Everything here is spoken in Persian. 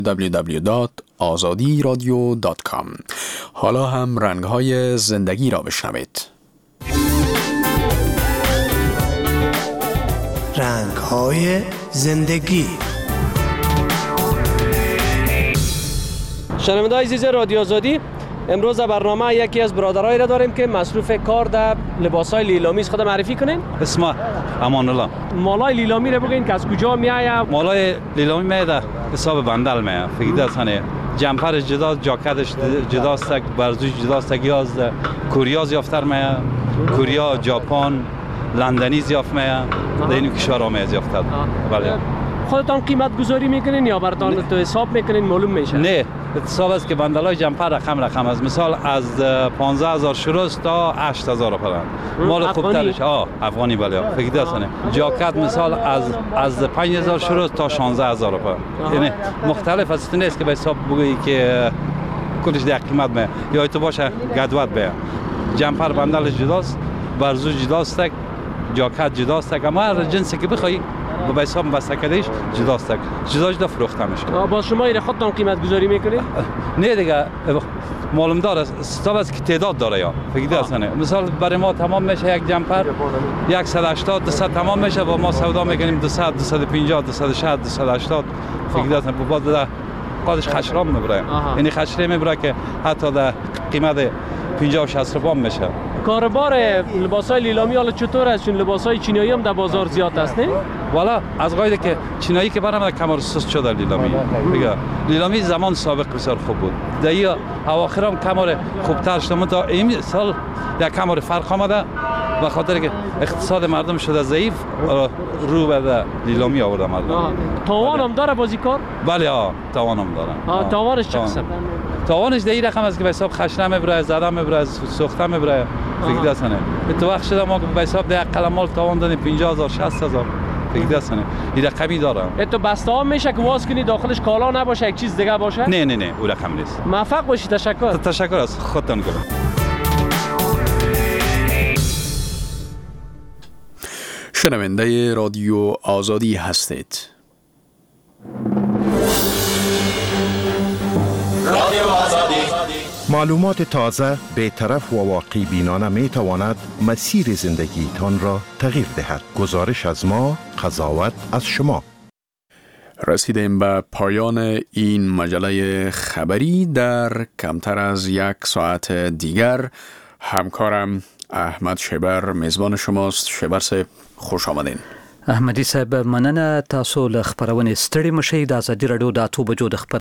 www.azadiradio.com. حالا هم رنگ‌های زندگی را بشنوید. رنگ‌های زندگی. شنونده‌های عزیز رادیو آزادی، امروز در برنامه یکی از برادرایی را داریم که مصروف کار در لباس‌های لیلامی است. خود معرفی کنین. اسمه امان الله. مالای لیلامی را بگین که از کجا میآید؟ مالای لیلامی میاد حساب بندل میاد. فکر دستانه جمپر جدا، جاکتش جداست، برزوش جداست، از کوریا زیافتر میاد. کوریا، ژاپن، لندنی زیافت میاد. در این کشورها میاد یافتر. بله. خودتان قیمت گذاری میکنین یا براتون تو حساب میکنین معلوم میشه؟ نه، حساب است که بندلای جمپر رقم است. مثال از 15,000 شروع است تا 8,000 پرند. مال خوبترش افغانی بله. فکر دستانه جاکت مثال از 5,000 شروع تا 16,000 پرند. یعنی مختلف است، نیست که به حساب بگویی که کلش در قیمت می یا تو باشه گدوت به جمپر بندلش جداست، برزو جداست، جاکت جداست، اما هر جنسی که بخوای به حساب بستکدهش جداست، جدا فروخته میشه. با شما این خودتان قیمت گذاری میکنید؟ نه دیگه معلوم داره استاب است که تعداد داره یا فکر دستانه مثال برای ما تمام میشه یک جمپر 180 200 تمام میشه و ما سودا میکنیم 200 250 260 280 فکر دستانه بعد قادش خشرام میبره، یعنی خشره میبره که حتی در قیمت 50 و 60 روپا میشه. کاربار لباسای لیلامی حالا چطور است؟ چون لباسای چینایی هم در بازار زیاد است نه؟ والا از قاعده که چینایی که برام کمر سست شده لیلامی. میگه لیلامی زمان سابق بسیار خوب بود. در اواخر هم کمر خوبتر شده تا این سال یک کمر فرق آمده به خاطر که اقتصاد مردم شده ضعیف رو به لیلامی آورده مردم. تاوان هم داره بازیکار؟ بله تاوان هم داره. تاوانش چه قسم؟ تاوانش در این رقم است که به حساب خشنه میبره، زده میبره، سوخته میبره. فکر دستانه تو وقت شده ما به حساب در قلمال تاوان دادیم 50,000 60,000 فکر دستانه این رقمی داره. تو بسته ها میشه که واس کنی داخلش کالا نباشه یک چیز دیگه باشه؟ نه اون رقم نیست. موفق باشی. تشکر. تشکر از خودتون گفتم. شنونده رادیو آزادی هستید. رادیو آزادی. معلومات تازه، بی‌طرف و واقعی بینانه می تواند مسیر زندگیتان را تغییر دهد. گزارش از ما، قضاوت از شما. رسیدیم به پایان این مجله خبری. در کمتر از یک ساعت دیگر همکارم احمد شبر میزبان شماست. شبر صاحب خوش آمدین. احمدی صاحب مننه. تاسو له خبرونه ستړي مشي. د ازادي رادیو د 8 بجو د